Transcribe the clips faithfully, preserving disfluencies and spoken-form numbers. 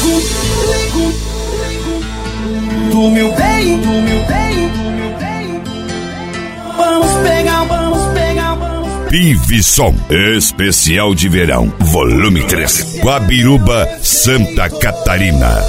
Do meu bem, do meu bem, do meu bem. Vamos pegar, vamos pegar, vamos pegar. Pivisom, especial de verão, volume três, Guabiruba, Santa Catarina.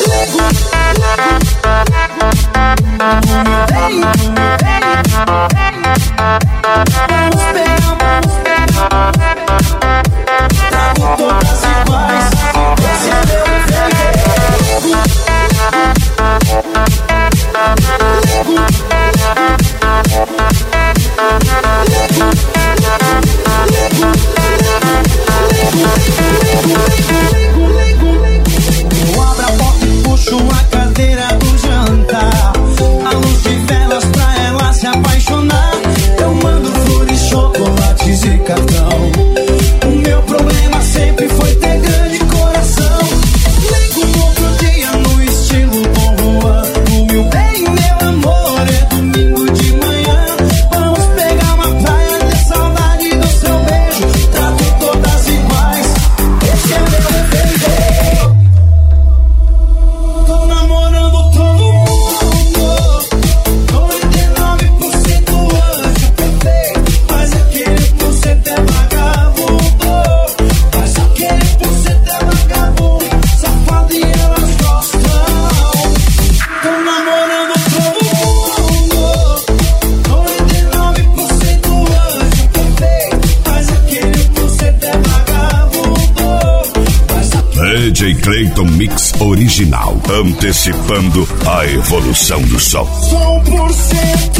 Eu abro a porta e puxo a cadeira do jantar. A luz de velas pra ela se apaixonar. Eu mando flores, chocolates e cartão. O meu problema sempre foi ter grande coração. Ligo no outro dia no estilo Dom Juan. O meu bem, meu amor, é domingo de manhã. Vamos pegar uma praia, ter saudade do seu beijo. Trato todas iguais, esse é meu defeito. Tô namorando todo mundo. noventa e nove por cento anjo perfeito. Mas aquele por cento é vagabundo. Mas aquele por cento é vagabundo. Safado e elas gostam. Tô namorando todo mundo. noventa e nove por cento anjo perfeito. Mas aquele por cento é vagabundo. Mas D J Clayton Mix Original, antecipando a evolução do som. só um por cento.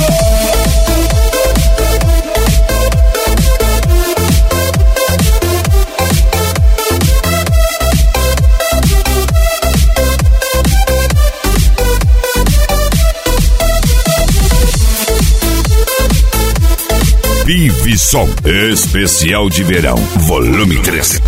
Pivisom, especial de verão, volume três.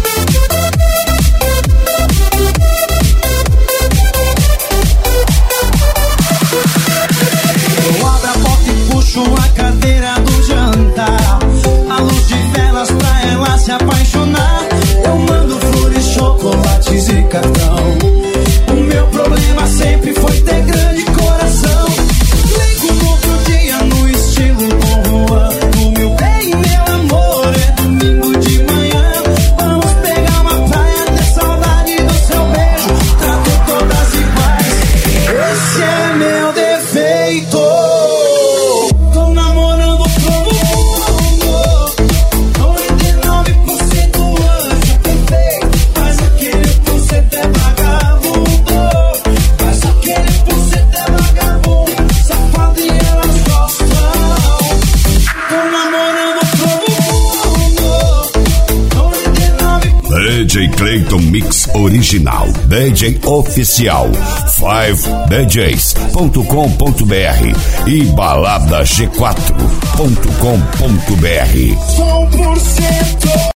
Eu abro a porta e puxo a cadeira do jantar. A luz de velas pra ela se apaixonar. Eu mando flores, chocolates e cartão. O meu problema sempre foi ter grande coração. Ligo no outro dia no estilo Dom Juan. O meu bem, meu amor, é domingo de manhã. Vamos pegar uma praia, ter saudade do seu beijo. Trato todas iguais, esse é meu defeito. Tô namorando todo mundo. noventa e nove por cento anjo perfeito. Mas aquele por cento é vagabundo. Mas aquele por cento é vagabundo. Safado e elas gostam. Tô namorando todo mundo. noventa e nove por cento. D J Clayton Mix Original, D J Oficial, cinco d js ponto com ponto b r e balada g quatro ponto com ponto b r. só um por cento.